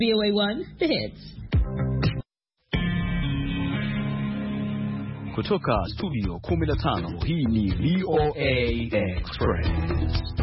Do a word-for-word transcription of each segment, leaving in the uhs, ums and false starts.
V O A one, The Hits. Kutoka studio kumi na tano, hii ni V O A Express.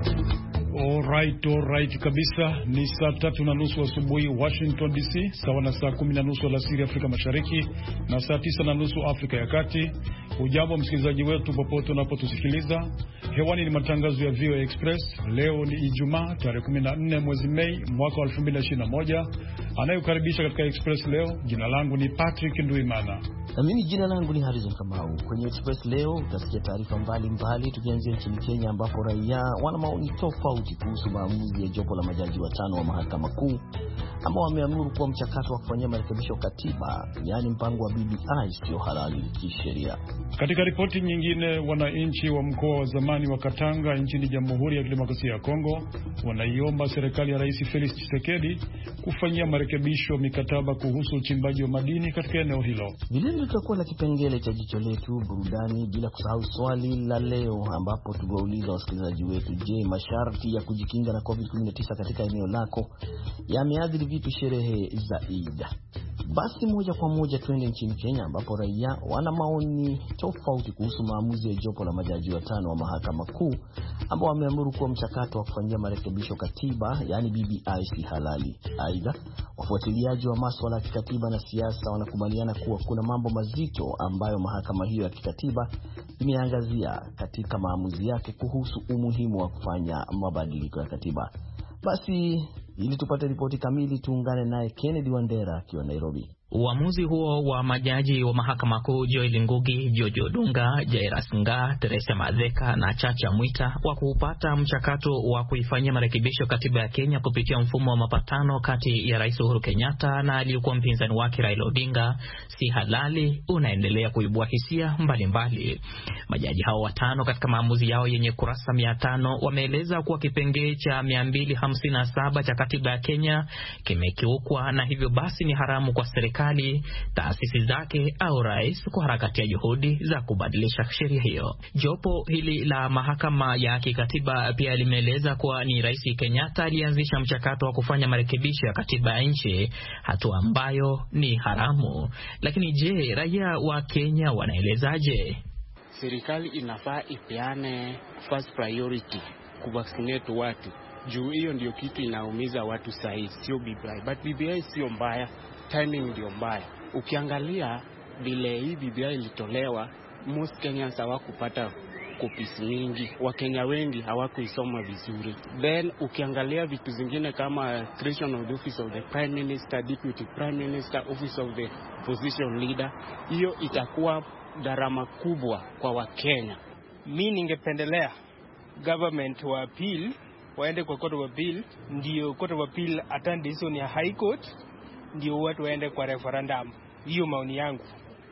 Alright, alright kabisa. Ni saa tatu na nusu asubuhi Washington D C, sawa na saa kumi na nusu alasiri Afrika Mashariki na saa tisa na nusu Afrika ya Kati. Ujambo msikilizaji wetu popote unapotusikiliza. Hewani ni matangazo ya V O A Express. Leo ni Ijumaa tarehe kumi na nne mwezi Mei mwaka wa elfu mbili na ishirini na moja. Anayokaribisha katika Express leo, jina langu ni Patrick Nduimana. Na mimi jina langu ni Harrison Kamau. Kwenye Express leo utasikia taarifa mbalimbali, tukianzia nchini Kenya ambapo raia wana maoni tofauti kuhusu maamuzi ya jopo la majaji watano wa mahakama kuu ambao wameamuru kuwa mchakato wa kufanyia marekebisho katiba, yaani mpango wa B B I, sio halali kisheria. Katika ripoti nyingine, wananchi wa mkoa wa zamani wa Katanga nchini Jamhuri ya Kidemokrasia ya Kongo wanaiomba serikali ya Rais Felix Tshisekedi kufanyia marekebisho mikataba kuhusu uchimbaji wa madini katika eneo hilo. Vilevile tutakuwa na kipengele cha jicho letu burudani, bila kusahau swali la leo ambapo tugauliza wasikilizaji wetu, je, masharti ya kujikinga na COVID kumi na tisa katika eneo lako yameathiri vipi sherehe za Eid? Basi moja kwa moja twende nchini Kenya ambapo raia wana maoni tofauti kuhusu maamuzi ya jopo la majaji watano wa mahakama kuu ambao wameamuru kuwa mchakato wa kufanyia marekebisho katiba, yani B B I, si halali. Aidha, wafuatiliaji wa masuala ya kikatiba na siasa wanakubaliana kuwa kuna mambo mazito ambayo mahakama hiyo ya kikatiba imeangazia katika maamuzi yake kuhusu umuhimu wa kufanya mabadiliko ya katiba. Basi ili tupate ripoti kamili, tuungane naye Kennedy Wandera akiwa Nairobi. Uamuzi huo wa majaji wa mahakama kuu Joel Ngugi, George Odunga, Jairus Ngaah, Teresa Matheka na Chacha Mwita wa kuupata mchakato wa kuifanyia marekebisho katiba ya Kenya kupitia mfumo wa mapatano kati ya Rais Uhuru Kenyatta na aliyekuwa mpinzani wake Raila Odinga si halali unaendelea kuibua hisia mbalimbali. Majaji hao watano katika maamuzi yao yenye kurasa mia tano wameeleza kuwa kipengee cha mia mbili hamsini na saba cha katiba ya Kenya kimekiukwa na hivyo basi ni haramu kwa serikali, taasisi zake au rais kuharakatia juhudi za kubadilisha sheria hiyo. Jopo hili la mahakama ya kikatiba pia limeeleza kuwa ni Rais Kenyatta alianzisha mchakato wa kufanya marekebisho ya katiba ya nchi, hatua ambayo ni haramu. Lakini je, raia wa Kenya wanaelezaje? Serikali inafaa ipeane first priority kuvaccinate watu. Juu hiyo ndio kitu inaumiza watu sahi, sio B B I. But B B I sio mbaya, timing ndio mbaya. Ukiangalia vile hii B B I ilitolewa, most Kenyans hawakupata copies mingi. Wakenya wengi hawakuisoma vizuri. Then ukiangalia vitu zingine kama creation of the office of the Prime Minister, Deputy Prime Minister, office of the Opposition Leader, hiyo itakuwa gharama kubwa kwa Wakenya. Mimi ningependelea government wa appeal waende kwa court of appeal, ndio court of appeal attend decision ya high court, ndio watu waende kwa referendum. Hiyo maoni yangu.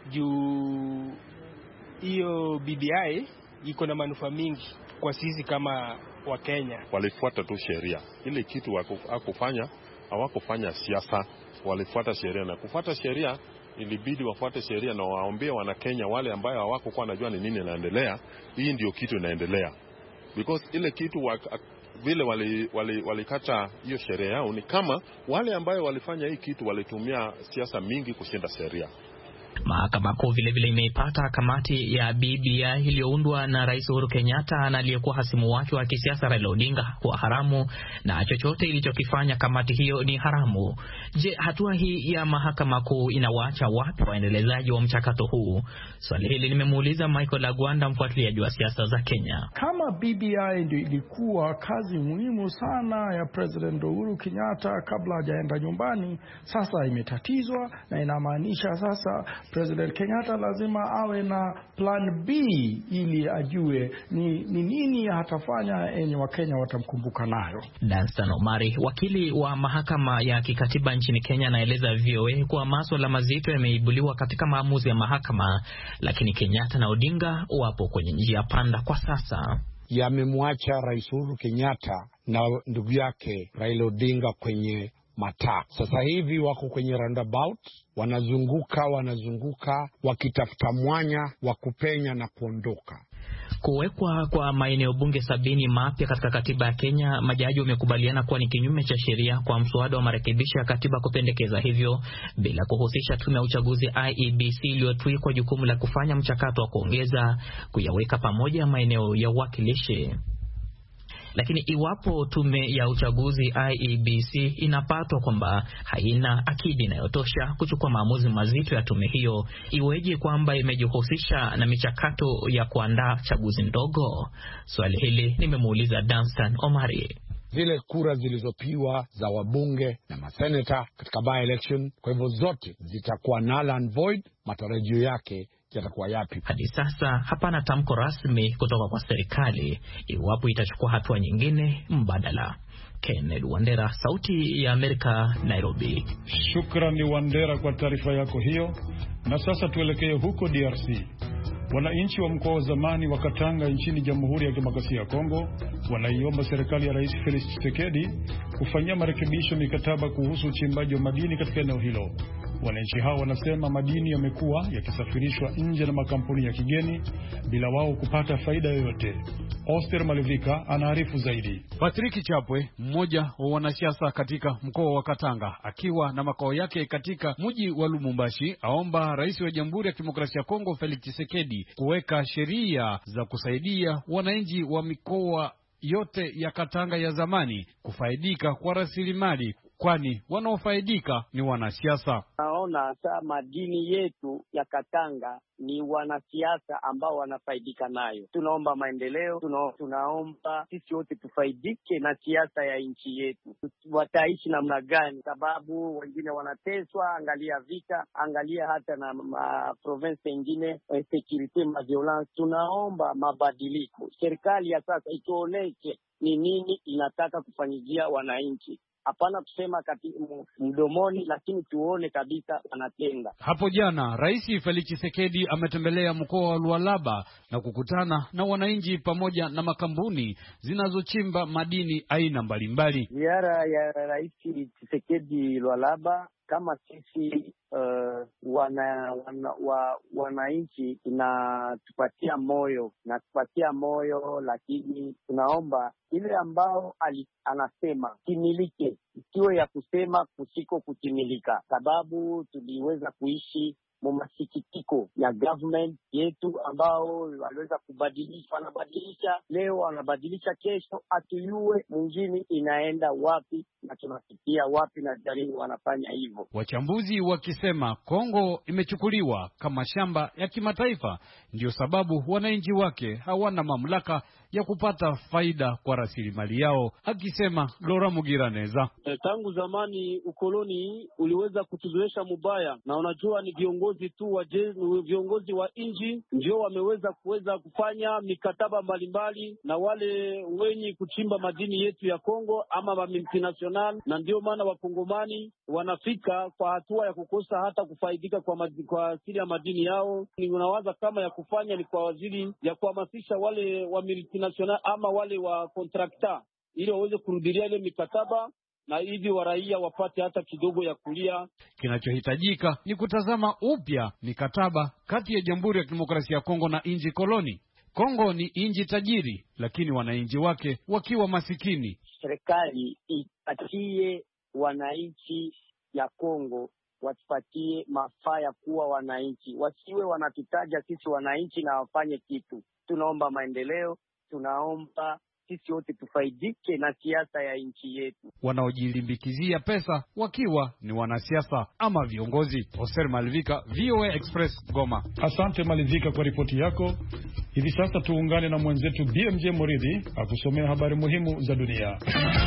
Juu hiyo B B I iko na manufaa mingi kwa sisi kama wa Kenya. Walifuata tu sheria. Ile kitu hakufanya, hawakufanya siasa, walifuata sheria, na kufuata sheria ilibidi wafuate sheria na waambie wana Kenya wale ambao hawakuwa wanajua ni nini inaendelea, hii ndio kitu inaendelea. Because ile kitu wa, vile wali wali walikata hiyo sheria yao ni kama wale ambao walifanya hii kitu walitumia siasa mingi kushinda sheria. Mahakama kuu vile vile imeipata kamati ya B B I iliyoundwa na Rais Uhuru Kenyatta na aliyekuwa hasimu wake wa kisiasa Raila Odinga kuwa haramu, na chochote ilichokifanya kamati hiyo ni haramu. Je, hatua hii ya mahakama kuu inawaacha wapi waendelezaji wa mchakato huu? Swali hili nimemuuliza Michael Agwanda, mfuatiliaji wa siasa za Kenya. Kama B B I ndio ilikuwa kazi muhimu sana ya President Uhuru Kenyatta kabla hajaenda nyumbani, sasa imetatizwa, na inamaanisha sasa President Kenyatta lazima awe na plan B ili ajue ni, ni nini hatafanya enye wa Kenya watamkumbuka nayo. Danstan Omari, wakili wa mahakama ya kikatiba nchini Kenya, anaeleza V O A kuwa masuala mazito yameibuliwa katika maamuzi ya mahakama, lakini Kenyatta na Odinga wapo kwenye njia panda kwa sasa. Yamemwacha Rais Uhuru Kenyatta na ndugu yake Raila Odinga kwenye mataa. Sasa hivi wako kwenye roundabout, wanazunguka wanazunguka wakitafuta mwanya wa kupenya na kuondoka. Kuwekwa kwa maeneo bunge sabini mapya katika katiba ya Kenya, majaji wamekubaliana kuwa ni kinyume cha sheria kwa mswada wa marekebisho ya katiba kupendekeza hivyo bila kuhusisha tume ya uchaguzi I E B C iliyotwikwa jukumu la kufanya mchakato wa kuongeza kuyaweka pamoja maeneo ya uwakilishi. Lakini iwapo tume ya uchaguzi I E B C inapatwa kwamba haina akidi inayotosha kuchukua maamuzi mazito ya tume hiyo, iweje kwamba imejihusisha na michakato ya kuandaa chaguzi ndogo? Swali hili nimemuuliza Danstan Omari. Zile kura zilizopiwa za wabunge na maseneta katika by election, kwa hivyo zote zitakuwa null and void. Matarajio yake yatakuwa yapi? Hadi sasa hapana tamko rasmi kutoka kwa serikali iwapo itachukua hatua nyingine mbadala. Kennedy Wandera, Sauti ya Amerika, Nairobi. Shukrani Wandera kwa taarifa yako hiyo. Na sasa tuelekee huko D R C. Wananchi wa mkoa wa zamani wa Katanga nchini Jamhuri ya Kidemokrasia ya Kongo wanaiomba serikali ya Rais Felix Tshisekedi kufanyia marekebisho mikataba kuhusu uchimbaji wa madini katika eneo hilo. Wananchi hao wanasema madini yamekuwa yakisafirishwa nje na makampuni ya kigeni bila wao kupata faida yoyote. Oster Malivika anaarifu zaidi. Patrick Chapwe, mmoja wa wanasiasa katika mkoa wa Katanga, akiwa na makao yake katika mji wa Lubumbashi, aomba Rais wa Jamhuri ya Kidemokrasia ya Kongo Felix Tshisekedi kuweka sheria za kusaidia wananchi wa mikoa yote ya Katanga ya zamani kufaidika kwa rasilimali, kwani wanaofaidika ni wanasiasa. Naona saa madini yetu ya Katanga ni wanasiasa ambao wanafaidika nayo. Tunaomba maendeleo, tuna, tunaomba sisi wote tufaidike na siasa ya nchi yetu. Wataishi namna gani? Sababu wengine wanateswa, angalia vita, angalia hata na ma province nyingine security ma violence. Tunaomba mabadiliko. Serikali ya sasa ituoneshe ni nini inataka kufanyia wananchi. Hapana kusema kati mdomoni, lakini tuone kabisa wanatenda. Hapo jana Rais Felix Tshisekedi ametembelea mkoa wa Lualaba na kukutana na wananchi pamoja na makampuni zinazochimba madini aina mbalimbali. Ziara ya Rais Tshisekedi Lualaba, kama sisi uh, wana, wana, wa, wananchi tunatupatia moyo na tupatia moyo, lakini tunaomba ile ambao ali, anasema timilike, ikiwe ya kusema kusiko kutimilika, sababu tuliweza kuishi mumasikitiko ya government yetu ambao waliweza kubadilisha, wanabadilisha leo, wanabadilisha kesho, atuyue mwingine inaenda wapi na tunafikia wapi, na jaribu wanafanya hivyo. Wachambuzi wakisema Kongo imechukuliwa kama shamba ya kimataifa, ndio sababu wananchi wake hawana mamlaka ya kupata faida kwa rasilimali yao, akisema Laura Mugiraneza. E, tangu zamani ukoloni uliweza kutuzoesha mubaya, na unajua ni viongozi tu wa jeshi, viongozi wa nchi ndio wameweza kuweza kufanya mikataba mbalimbali na wale wenye kuchimba madini yetu ya Kongo ama ma multinational, na ndio maana wakongomani wanafika kwa hatua ya kukosa hata kufaidika kwa madi, kwa asili ya madini yao. Ninawaza kama ya kufanya ni kwa ajili ya kuhamasisha wale wa multinational ama wale wa contractor ili waweze kurudilia ile mikataba na hivi wa raia wapate hata kidogo ya kulia. Kinachohitajika ni kutazama upya mikataba kati ya Jamhuri ya Kidemokrasia ya Kongo na nchi koloni. Kongo ni nchi tajiri, lakini wananchi wake wakiwa masikini. Serikali ipatie wananchi ya Kongo, watupatie mafaa ya kuwa wananchi, wasiwe wanatutaja sisi wananchi na wafanye kitu. Tunaomba maendeleo, tunaomba sisi wote tufaidike na siasa ya nchi yetu. Wanaojilimbikizia pesa wakiwa ni wanasiasa ama viongozi. Oser Malivika, V O A Express, Goma. Asante Malivika kwa ripoti yako. Hivi sasa tuungane na mwenzetu B M J Moridhi akusomea habari muhimu za dunia.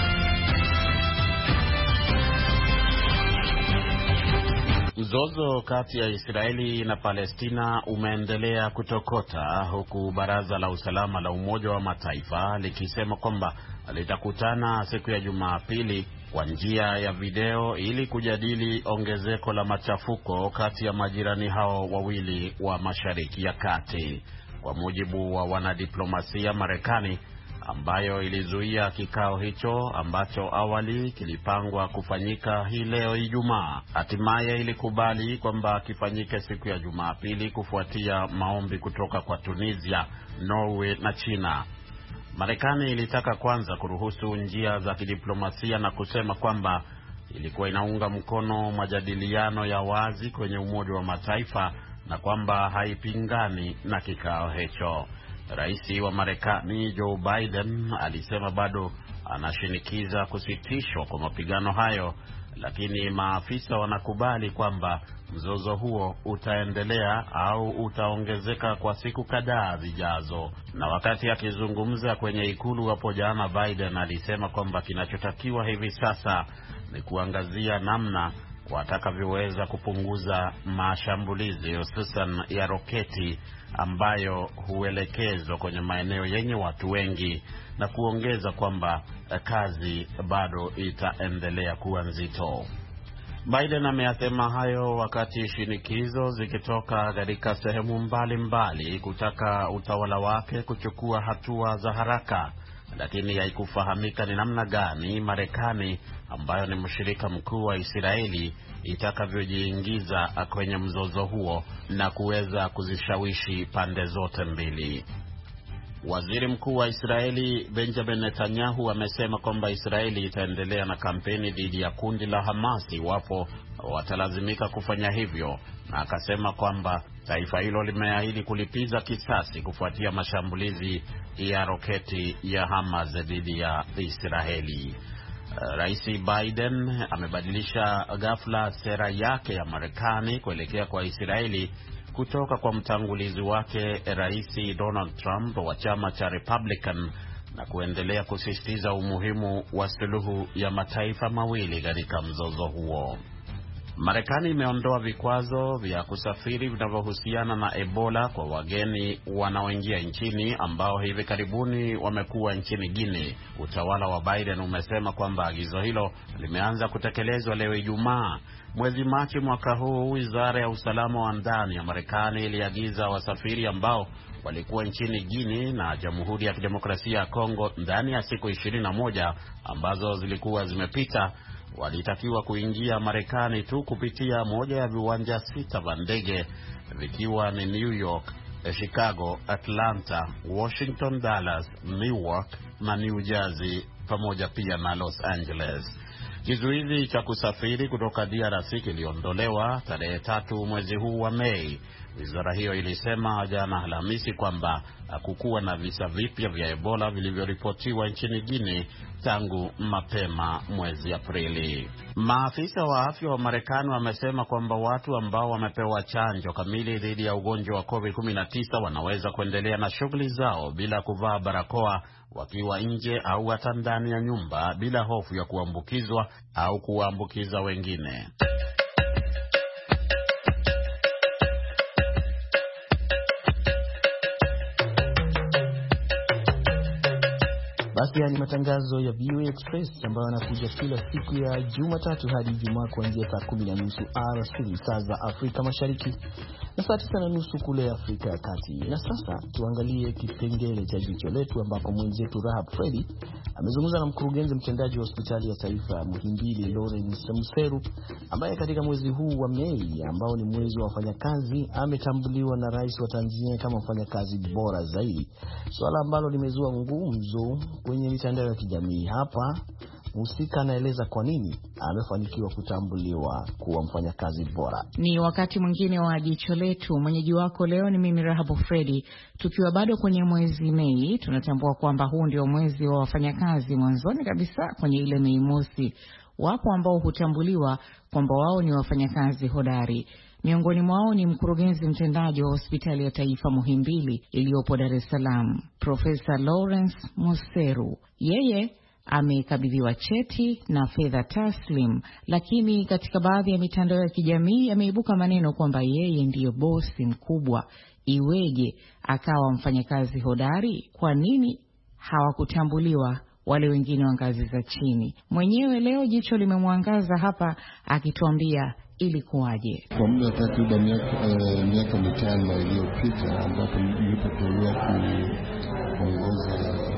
Mzozo kati ya Israeli na Palestina umeendelea kutokota, huku Baraza la Usalama la Umoja wa Mataifa likisema kwamba litakutana siku ya Jumapili kwa njia ya video ili kujadili ongezeko la machafuko kati ya majirani hao wawili wa Mashariki ya Kati. Kwa mujibu wa wanadiplomasia, Marekani ambayo ilizuia kikao hicho ambacho awali kilipangwa kufanyika hii leo Ijumaa. Hatimaye ilikubali kwamba kifanyike siku ya Jumapili kufuatia maombi kutoka kwa Tunisia, Norway na China. Marekani ilitaka kwanza kuruhusu njia za kidiplomasia na kusema kwamba ilikuwa inaunga mkono majadiliano ya wazi kwenye Umoja wa Mataifa na kwamba haipingani na kikao hicho. Rais wa Marekani Joe Biden alisema bado anashinikiza kusitishwa kwa mapigano hayo, lakini maafisa wanakubali kwamba mzozo huo utaendelea au utaongezeka kwa siku kadhaa zijazo. Na wakati akizungumza kwenye ikulu hapo jana, Biden alisema kwamba kinachotakiwa hivi sasa ni kuangazia namna watakavyoweza kupunguza mashambulizi hususan ya roketi ambayo huelekezwa kwenye maeneo yenye watu wengi, na kuongeza kwamba kazi bado itaendelea kuwa nzito. Biden ameyasema hayo wakati shinikizo zikitoka katika sehemu mbalimbali kutaka utawala wake kuchukua hatua za haraka, lakini haikufahamika ni namna gani Marekani, ambayo ni mshirika mkuu wa Israeli, itakavyojiingiza kwenye mzozo huo na kuweza kuzishawishi pande zote mbili. Waziri Mkuu wa Israeli Benjamin Netanyahu amesema kwamba Israeli itaendelea na kampeni dhidi ya kundi la Hamas iwapo watalazimika kufanya hivyo, na akasema kwamba taifa hilo limeahidi kulipiza kisasi kufuatia mashambulizi ya roketi ya Hamas dhidi ya Israeli. Rais Biden amebadilisha ghafla sera yake ya Marekani kuelekea kwa Israeli kutoka kwa mtangulizi wake Rais Donald Trump wa chama cha Republican, na kuendelea kusisitiza umuhimu wa suluhu ya mataifa mawili katika mzozo huo. Marekani imeondoa vikwazo vya kusafiri vinavyohusiana na Ebola kwa wageni wanaoingia nchini ambao hivi karibuni wamekuwa nchini Guinea. Utawala wa Biden umesema kwamba agizo hilo limeanza kutekelezwa leo Ijumaa. Mwezi Machi mwaka huu, Wizara ya Usalama wa Ndani ya Marekani iliagiza wasafiri ambao walikuwa nchini Guinea na Jamhuri ya Kidemokrasia ya Kongo ndani ya siku ishirini na moja ambazo zilikuwa zimepita walitakiwa kuingia Marekani tu kupitia moja ya viwanja sita vya ndege, vikiwa ni New York, Chicago, Atlanta, Washington, Dallas, Newark na New Jersey, pamoja pia na Los Angeles. Kizuizi cha kusafiri kutoka D R C kiliondolewa tarehe tatu mwezi huu wa Mei. Wizara hiyo ilisema jana Alhamisi kwamba hakukuwa na visa vipya vya Ebola vilivyoripotiwa nchini Guinea tangu mapema mwezi Aprili. Maafisa wa afya wa Marekani wamesema kwamba watu ambao wamepewa chanjo kamili dhidi ya ugonjwa wa covid kumi na tisa wanaweza kuendelea na shughuli zao bila kuvaa barakoa, wakiwa nje au hata ndani ya nyumba, bila hofu ya kuambukizwa au kuambukiza wengine. Basi ni matangazo ya V O A Express ambayo yanakuja kila siku ya Jumatatu hadi Ijumaa kuanzia saa kumi na nusu alasiri saa za Afrika Mashariki na saa tisa na nusu kule Afrika ya Kati. Na sasa tuangalie kipengele cha jicho letu, ambapo mwenzetu Rahab Fredi amezungumza na mkurugenzi mtendaji wa Hospitali ya Taifa ya Muhimbili Lawrence Museru, ambaye katika mwezi huu wa Mei ambao ni mwezi wa wafanyakazi ametambuliwa na Rais wa Tanzania kama mfanyakazi bora zaidi, swala ambalo limezua ngumzo kwenye mitandao ya kijamii. Hapa Musika anaeleza kwa nini amefanikiwa kutambuliwa kuwa mfanyakazi bora. Ni wakati mwingine wa jicho letu. Mwenyeji wako leo ni mimi Rahabu Fredi. Tukiwa bado kwenye mwezi Mei, tunatambua kwamba huu ndio mwezi wa wafanyakazi. Mwanzoni kabisa kwenye ile Mei Mosi, wapo ambao hutambuliwa kwamba wao ni wafanyakazi hodari. Miongoni mwao ni mkurugenzi mtendaji wa Hospitali ya Taifa Muhimbili iliyopo Dar es Salaam, Profesa Lawrence Museru. Yeye amekabidhiwa cheti na fedha taslim, lakini katika baadhi ya mitandao ya kijamii yameibuka maneno kwamba yeye ndiyo bosi mkubwa. Iweje akawa mfanyakazi hodari? Kwa nini hawakutambuliwa wale wengine wa ngazi za chini? Mwenyewe leo jicho limemwangaza hapa akituambia ilikuwaje. Kwa muda takriban miaka mitano iliyopita, ambapo nilipoteuliwa kuongoza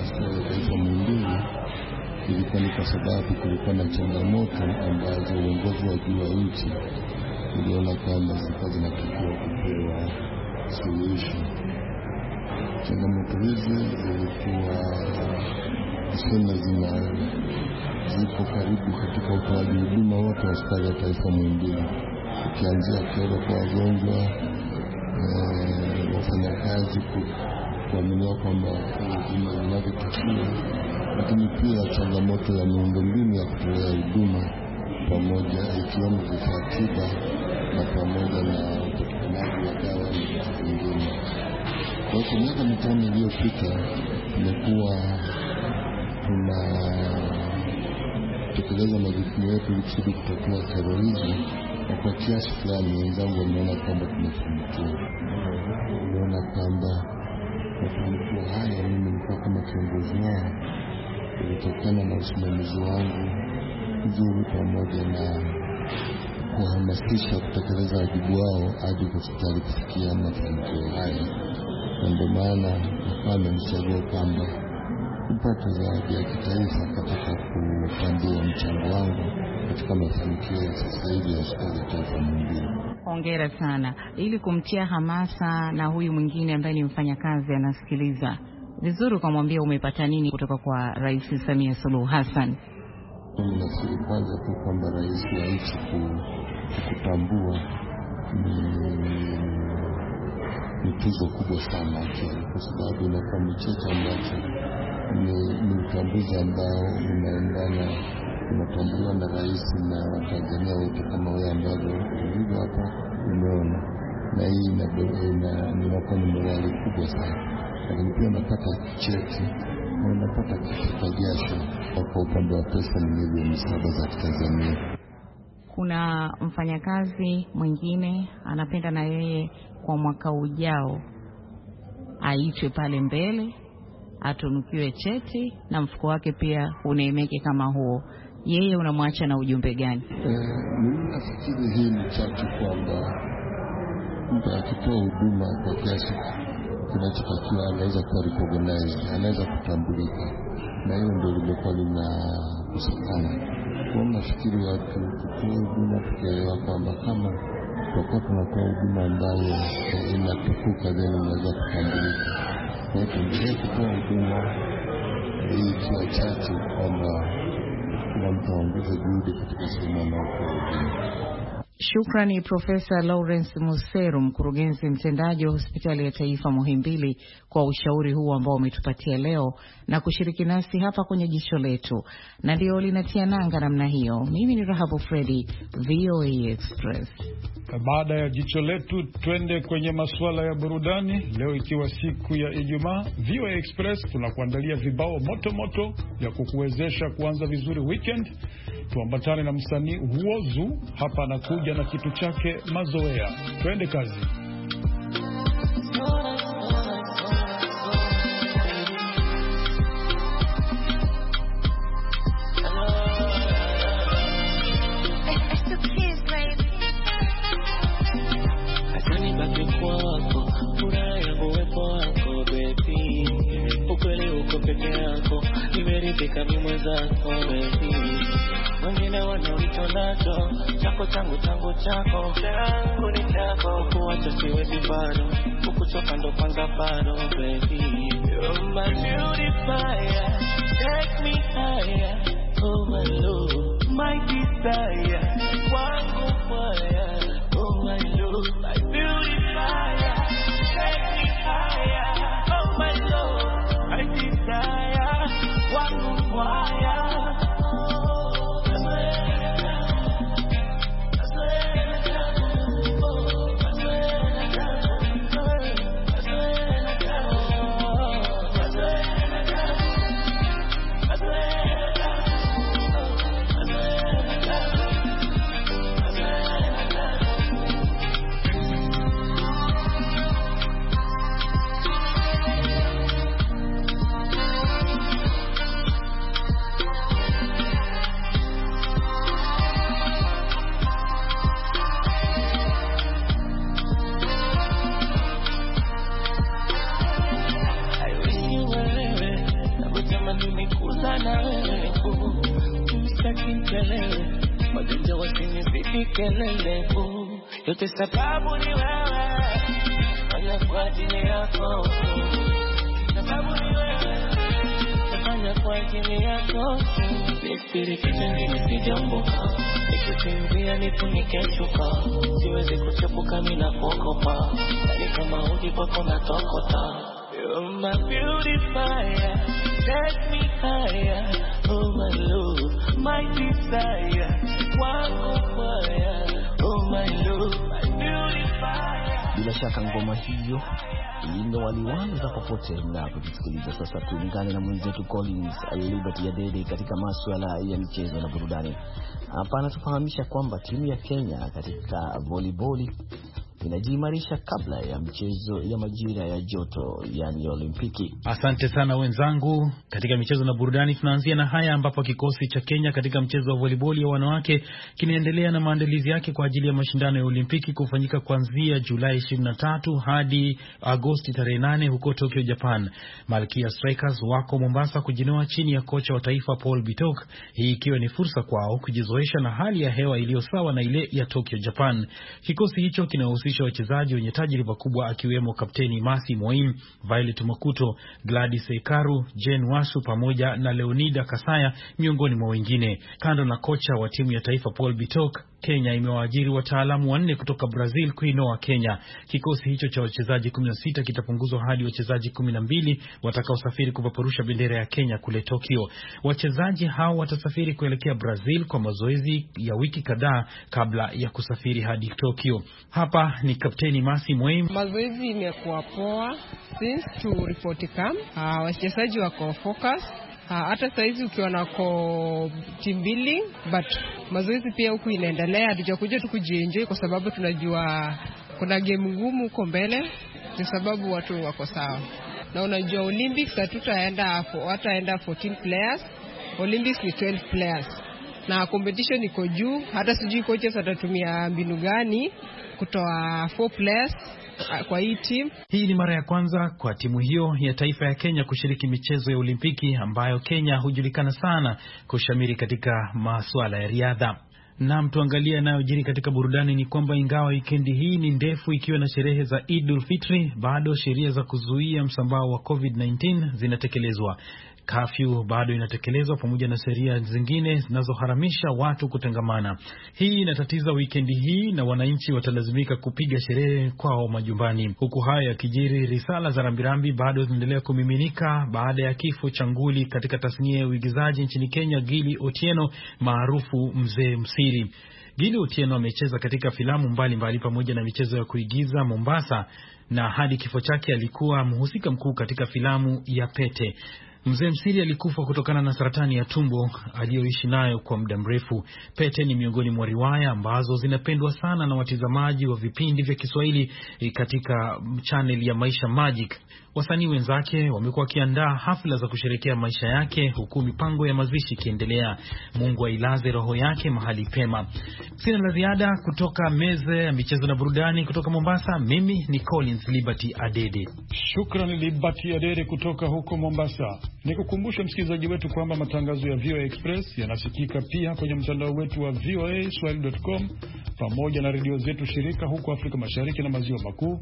hospitali ya taifa Muhimbili ilikuwa ni kwa sababu kulikuwa na changamoto ambazo uongozi wa juu wa nchi uliona kwamba zilikuwa zinatakiwa kupewa suluhisho. Changamoto hizi zilikuwa zisema zina zipo karibu katika utoaji huduma wote wa hospitali ya taifa Muhimbili, ukianzia kero kwa wagonjwa, e, wafanyakazi kuaminiwa kwamba huduma zinavyotakiwa, lakini pia changamoto ya miundombinu ya kutolea huduma pamoja ikiwemo vifaa tiba na pamoja na upatikanaji wa dawa na vitu vingine. Kwa hiyo miaka mitano iliyopita imekuwa tunatekeleza majukumu yetu ili kusudi kutatua kero hizi, na kwa kiasi fulani wenzangu wameona kwamba tumefanikiwa. Wameona kwamba mafanikio haya mimi nilikuwa kama kiongozi wao ilitokana na usimamizi wangu mzuri pamoja na kuhamasisha kutekeleza wajibu wao hadi hospitali kufikia mafanikio haya. Ndio maana mfano mchagua kwamba kupata zawadi ya kitaifa katika kutambua mchango wangu katika mafanikio ya sasa hivi ya hospitali ya taifa Muhimbili. Hongera sana. Ili kumtia hamasa na huyu mwingine ambaye ni mfanyakazi anasikiliza vizuri, kumwambia umepata nini kutoka kwa Rais Samia Suluhu Hassan? Nafikiri kwanza tu kwamba rais wa nchi kutambua ni, ni tuzo kubwa sana actually, kwa sababu inakuwa ni cheti ambacho ni, ni utambuzi ambao unaendana, unatambuliwa na rais na Watanzania wote kama wewe ambavyo ulivyo hapa umeona, na hii inakuwa ni morali kubwa sana. Lakini pia unapata cheti na unapata kitu cha jasho kwa upande wa pesa ni milioni saba za Tanzania. Kuna mfanyakazi mwingine anapenda na yeye kwa mwaka ujao aitwe pale mbele, atunukiwe cheti na mfuko wake pia uneemeke kama huo. Yeye unamwacha na ujumbe gani? Eh, mimi nafikiri hii ni chachu kwamba mtu akitoa huduma kwa kiasi kinachotakiwa anaweza kuwa recognized, anaweza kutambulika, na hiyo ndio limekuwa linakosekana. Kwa nafikiri watu tutoe huduma tukielewa kwamba kama tutakuwa tunatoa huduma ambayo inatukuka then inaweza kutambulika. Kwa hiyo tuendelee kutoa huduma hii ikiwa chache kwamba kila mtu aongeze juhudi katika sehemu anayotoa huduma. Shukrani Profesa Lawrence Museru, mkurugenzi mtendaji wa hospitali ya taifa Muhimbili, kwa ushauri huu ambao umetupatia leo na kushiriki nasi hapa kwenye jicho letu. Na ndio linatia nanga namna hiyo. Mimi ni Rahabu Fredi, V O A Express. Baada ya jicho letu, twende kwenye masuala ya burudani. Leo ikiwa siku ya Ijumaa, V O A Express tunakuandalia vibao moto moto ya kukuwezesha kuanza vizuri weekend. Tuambatane na msanii Huozu, hapa anakuja na kitu chake Mazoea. Twende kazi. Wengine wanaoito nacho chako changu changu chako changu ni chako, kuacha siwezi bado, kukuchoka ndo kwanza bado baby. You're my beautifier, take me higher, oh my love, my desire, wangu fire, oh my love, my beautifier, take me higher, oh my love, my desire, wangu fire. kelele bu, yote sababu ni wewe, fanya kwa ajili yako, sababu ni wewe, fanya kwa ajili yako. Nipiri kitani nisijambuka, nikutembea nifunike shuka, siwezi kuchepuka mina kuokopa, ni kama uji kwako natokota. You're my beautifier, take me higher, oh my love, my desire, wako fire, oh my love, my beautifier. Bila shaka ngoma hiyo imewaliwaza popote mnaposikiliza. Sasa tuungane na mwenzetu Collins Liberty Adede katika masuala ya michezo na burudani. Hapa anatufahamisha kwamba timu ya Kenya katika volleyball inajiimarisha kabla ya michezo ya majira ya joto, yani Olimpiki. Asante sana wenzangu. Katika michezo na burudani tunaanzia na haya ambapo kikosi cha Kenya katika mchezo wa volleyball ya wanawake kinaendelea na maandalizi yake kwa ajili ya mashindano ya Olimpiki kufanyika kuanzia Julai ishirini na tatu hadi Agosti tarehe nane huko Tokyo, Japan. Malkia Strikers wako Mombasa kujinoa chini ya kocha wa taifa Paul Bitok, hii ikiwa ni fursa kwao kujizoesha na hali ya hewa iliyo sawa na ile ya Tokyo, Japan. Kikosi hicho kinahusisha wachezaji wenye tajriba kubwa akiwemo kapteni Masi Moim, Violet Makuto, Gladys Ekaru, Jane Wasu pamoja na Leonida Kasaya miongoni mwa wengine. Kando na kocha wa timu ya taifa Paul Bitok, Kenya imewaajiri wataalamu wanne kutoka Brazil kuinoa Kenya. Kikosi hicho cha wachezaji kumi na sita kitapunguzwa hadi wachezaji kumi na mbili watakaosafiri kupeperusha bendera ya Kenya kule Tokyo. Wachezaji hao watasafiri kuelekea Brazil kwa mazoezi ya wiki kadhaa kabla ya kusafiri hadi Tokyo. Hapa ni kapteni Masi Moim. Mazoezi imekuwa poa since to report camp. Uh, wachezaji wako focus. Hata uh, saizi ukiwa nako team building, but mazoezi pia huku inaendelea. Hatujakuja tu kujienjoy kwa sababu tunajua kuna game ngumu huko mbele, kwa sababu watu wako sawa. Na unajua Olympics hatutaenda hataenda fourteen players, Olympics ni twelve players. Na competition iko juu, hata sijui coaches atatumia mbinu gani kutoa four players kwa hii team. Hii ni mara ya kwanza kwa timu hiyo ya taifa ya Kenya kushiriki michezo ya Olimpiki ambayo Kenya hujulikana sana kushamiri katika masuala ya riadha. Na mtuangalia yanayojiri katika burudani ni kwamba ingawa weekend hii ni ndefu ikiwa na sherehe za Eid ul-Fitri, bado sheria za kuzuia msambao wa covid nineteen zinatekelezwa. Curfew bado inatekelezwa pamoja na sheria zingine zinazoharamisha watu kutengamana. Hii inatatiza wikendi hii na wananchi watalazimika kupiga sherehe kwao majumbani. Huku haya yakijiri, risala za rambirambi bado zinaendelea kumiminika baada ya kifo cha nguli katika tasnia ya uigizaji nchini Kenya, Gilly Otieno maarufu Mzee Msiri. Gilly Otieno amecheza katika filamu mbalimbali pamoja na michezo ya kuigiza Mombasa, na hadi kifo chake alikuwa mhusika mkuu katika filamu ya Pete. Mzee Msiri alikufa kutokana na saratani ya tumbo aliyoishi nayo kwa muda mrefu. Pete ni miongoni mwa riwaya ambazo zinapendwa sana na watazamaji wa vipindi vya Kiswahili katika channel ya Maisha Magic. Wasanii wenzake wamekuwa wakiandaa hafla za kusherehekea maisha yake huku mipango ya mazishi ikiendelea. Mungu ailaze roho yake mahali pema. Sina la ziada kutoka meza ya michezo na burudani kutoka Mombasa. Mimi ni Collins Liberty Adede. Shukrani Liberty Adede kutoka huko Mombasa. Nikukumbusha msikilizaji wetu kwamba matangazo ya V O A Express yanasikika pia kwenye mtandao wetu wa v o a swahili dot com pamoja na redio zetu shirika huko Afrika Mashariki na Maziwa Makuu.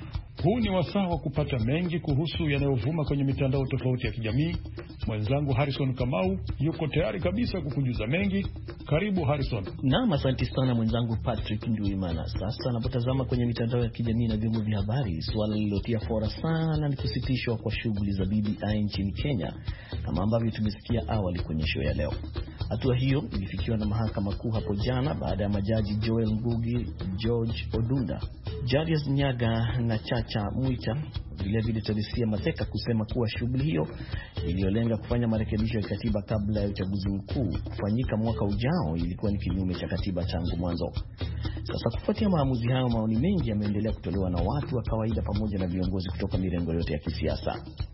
Huu ni wasaa wa kupata mengi kuhusu yanayovuma kwenye mitandao tofauti ya kijamii. Mwenzangu Harrison Kamau yuko tayari kabisa kukujuza mengi. Karibu Harrison. Naam, asante sana mwenzangu Patrick Nduimana. Sasa napotazama kwenye mitandao ya kijamii na vyombo vya habari, swala lililotia fora sana ni kusitishwa kwa shughuli za B B I nchini Kenya, kama ambavyo tumesikia awali kwenye show ya leo. Hatua hiyo ilifikiwa na mahakama kuu hapo jana baada ya majaji Joel Ngugi, George Odunda, Julius Nyaga na Chacha Mwita, vile vile Teresia Matheka kusema kuwa shughuli hiyo iliyolenga kufanya marekebisho ya katiba kabla ya uchaguzi mkuu kufanyika mwaka ujao ilikuwa ni kinyume cha katiba tangu mwanzo. Sasa kufuatia maamuzi hayo, maoni mengi yameendelea kutolewa na watu wa kawaida pamoja na viongozi kutoka mirengo yote ya kisiasa.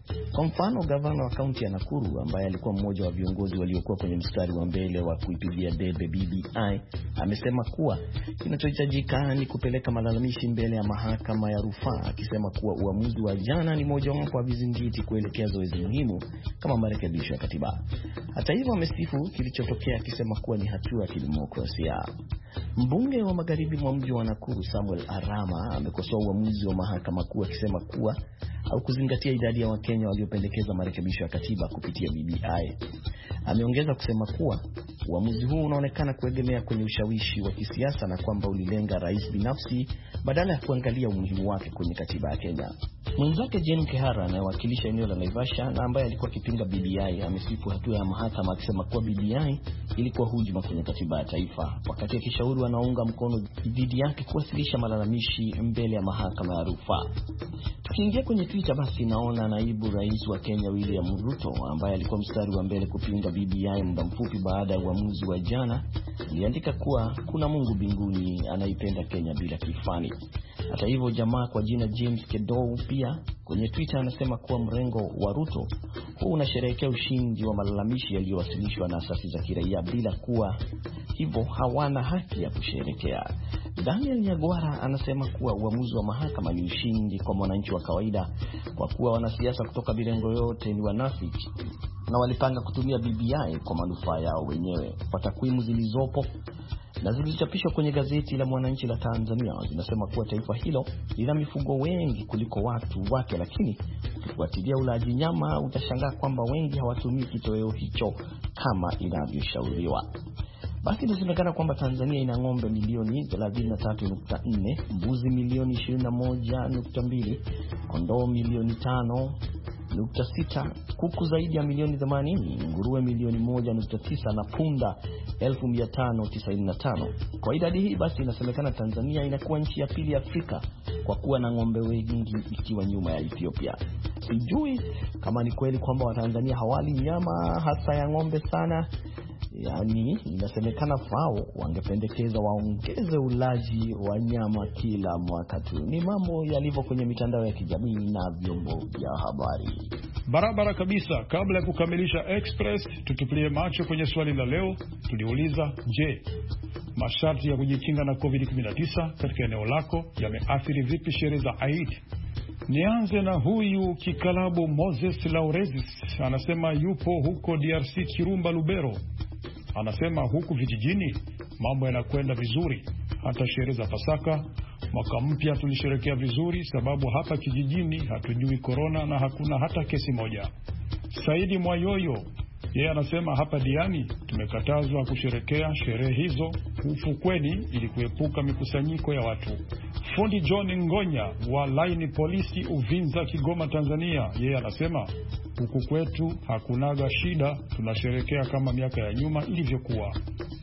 Kwa mfano, gavana wa kaunti ya Nakuru ambaye alikuwa mmoja wa viongozi waliokuwa kwenye mstari wa mbele wa kuipigia debe B B I amesema kuwa kinachohitajika ni kupeleka malalamishi mbele ya mahakama ya rufaa, akisema kuwa uamuzi wa jana ni moja wapo wa vizingiti kuelekea zoezi muhimu kama marekebisho ya katiba. Hata hivyo, amesifu kilichotokea akisema kuwa ni hatua ya kidemokrasia. Mbunge wa magharibi mwa mji wa Nakuru Samuel Arama amekosoa uamuzi wa mahakama kuu akisema kuwa au kuzingatia idadi ya Wakenya waliopendekeza marekebisho ya katiba kupitia B B I. Ameongeza kusema kuwa uamuzi huu unaonekana kuegemea kwenye ushawishi wa kisiasa na kwamba ulilenga rais binafsi badala ya kuangalia umuhimu wake kwenye katiba ya Kenya. Mwenzake Jane Kehara anayewakilisha eneo la Naivasha na ambaye alikuwa akipinga B B I amesifu hatua ya mahakama akisema kuwa B B I ilikuwa hujuma kwenye katiba ya taifa, wakati akishauri wanaunga mkono dhidi yake kuwasilisha malalamishi mbele ya mahakama ya rufaa. Tukiingia kwenye Twitter basi naona naibu rais wa Kenya William Ruto ambaye alikuwa mstari wa mbele kupinga B B I muda mfupi baada ya uamuzi wa jana aliandika kuwa kuna Mungu mbinguni anaipenda Kenya bila kifani. Hata hivyo, jamaa kwa jina James Kedou pia kwenye Twitter anasema kuwa mrengo wa Ruto huu unasherehekea ushindi wa malalamishi yaliyowasilishwa na asasi za kiraia bila kuwa hivyo hawana haki ya kusherehekea. Daniel Nyagwara anasema kuwa uamuzi wa mahakama ni ushindi kwa mwananchi wa kawaida kwa kuwa wanasiasa kutoka mirengo yote ni wanafiki na walipanga kutumia B B I kwa manufaa yao wenyewe. Kwa takwimu zilizopo na zilizochapishwa kwenye gazeti la Mwananchi la Tanzania zinasema kuwa taifa hilo lina mifugo wengi kuliko watu wake, lakini ukifuatilia ulaji nyama utashangaa kwamba wengi hawatumii kitoweo hicho kama inavyoshauriwa. Basi inasemekana kwamba Tanzania ina ng'ombe milioni thelathini na tatu nukta nne, mbuzi milioni ishirini na moja nukta mbili, kondoo milioni tano nukta sita, kuku zaidi ya milioni themanini, nguruwe milioni moja nukta tisa na punda elfu mia tano tisaini na tano. Kwa idadi hii basi inasemekana Tanzania inakuwa nchi ya pili Afrika kwa kuwa na ng'ombe wengi ikiwa nyuma ya Ethiopia. Sijui kama ni kweli kwamba Watanzania hawali nyama hasa ya ng'ombe sana. Yaani inasemekana fao wangependekeza waongeze ulaji wa nyama kila mwaka tu. Ni mambo yalivyo kwenye mitandao ya kijamii na vyombo vya habari. Barabara kabisa. Kabla ya kukamilisha Express, tutupilie macho kwenye swali la leo. Tuliuliza, je, masharti ya kujikinga na covid kumi na tisa katika eneo lako yameathiri vipi sherehe za Eid? Nianze na huyu Kikalabo Moses Laurezis, anasema yupo huko D R C Kirumba Lubero. Anasema huku vijijini mambo yanakwenda vizuri, hata sherehe za Pasaka, mwaka mpya tulisherekea vizuri sababu hapa kijijini hatujui corona na hakuna hata kesi moja. Saidi Mwayoyo, yeye anasema hapa Diani tumekatazwa kusherekea sherehe hizo ufukweni ili kuepuka mikusanyiko ya watu. Fundi John Ngonya wa Line Polisi Uvinza Kigoma Tanzania, yeye anasema huku kwetu hakunaga shida, tunasherekea kama miaka ya nyuma ilivyokuwa.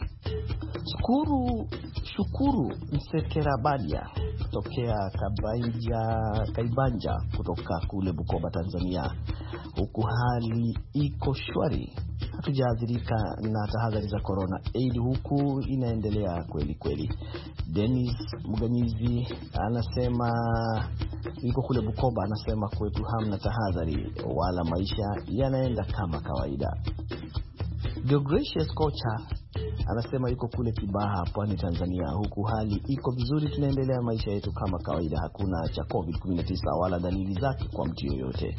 Shukuru Shukuru Msekerabadia kutokea Kabaija Kaibanja kutoka kule Bukoba Tanzania, huku hali iko shwari, hatujaathirika na tahadhari za corona. Eid huku inaendelea kweli kweli. Dennis Muganyizi anasema yuko kule Bukoba, anasema kwetu hamna tahadhari wala maisha yanaenda kama kawaida. Deogratius Kocha anasema yuko kule Kibaha Pwani Tanzania, huku hali iko vizuri, tunaendelea maisha yetu kama kawaida, hakuna cha covid kumi na tisa wala dalili zake kwa mtu yoyote.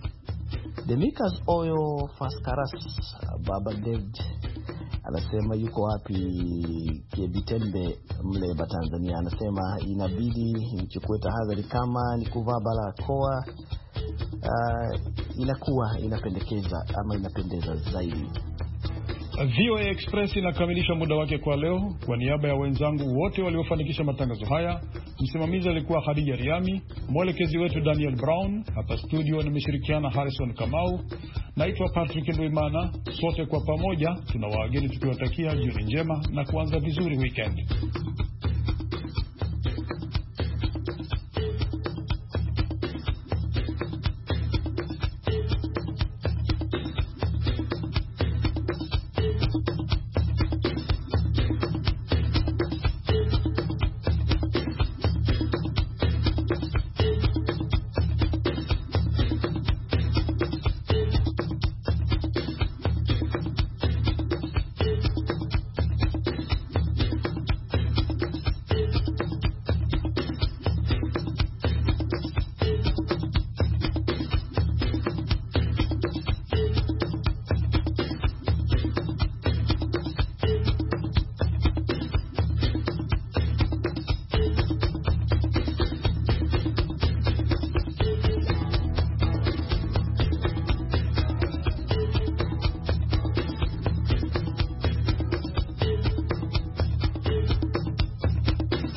Demikas Oyo Faskaras Baba David anasema yuko wapi Kibitembe Mleba Tanzania, anasema inabidi nichukue tahadhari kama ni kuvaa barakoa, uh, inakuwa inapendekeza ama inapendeza zaidi. V O A Express inakamilisha muda wake kwa leo. Kwa niaba ya wenzangu wote waliofanikisha matangazo haya, msimamizi alikuwa Khadija Riami, mwelekezi wetu Daniel Brown, hapa studio nimeshirikiana Harrison Kamau. Naitwa Patrick Ndwimana. Sote kwa pamoja tunawaageni tukiwatakia jioni njema na kuanza vizuri weekend.